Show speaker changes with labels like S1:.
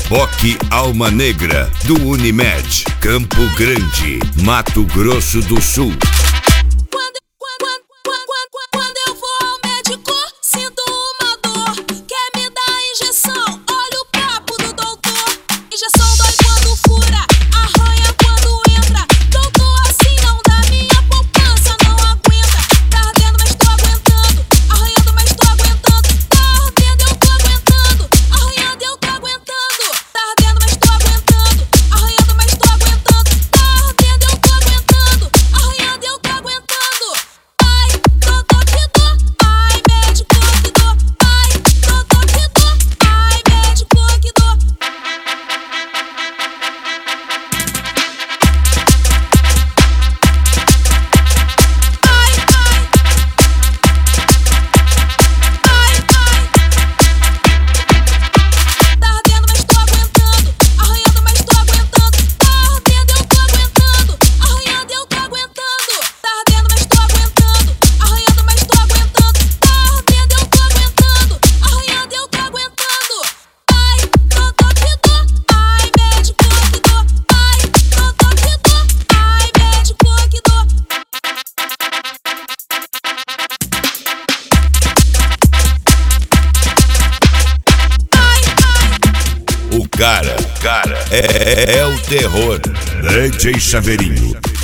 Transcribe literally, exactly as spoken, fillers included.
S1: Boque Alma Negra, do Unimed, Campo Grande, Mato Grosso do Sul.
S2: Quando, quando, quando, quando eu vou ao médico, sinto uma dor, quer me dar injeção, olha o papo do doutor. Injeção dói quando fura, arranha quando entra. Doutor, assim não dá, minha poupança não aguenta. Tá ardendo, mas tô aguentando, arranhando, mas tô aguentando. Tá ardendo, eu tô aguentando, arranhando, eu tô aguentando. Tá ardendo, mas tô aguentando, arranhando, mas tô aguentando. Tá ardendo, eu tô aguentando, arranhando, eu tô aguentando. Ai, doutor, que dor, ai, médico, que dor. Ai, doutor, que dor, ai, médico, que dor. Ai, ai, ai, ai. Tá ardendo, mas tô aguentando, arranhando, mas tô aguentando. Tá ardendo, eu tô aguentando, arranhando, eu tô aguentando. Tá ardendo, mas tô aguentando, arranhando, mas tô aguentando. Tá ardendo, eu tô aguentando, arranhando, eu tô aguentando. Ai, doutor, que dor, ai, médico, que dor. Ai, doutor, que dor, ai, médico, que dor. Ai, ai.
S1: O cara, o cara é, é o terror. D J Chaveirinho.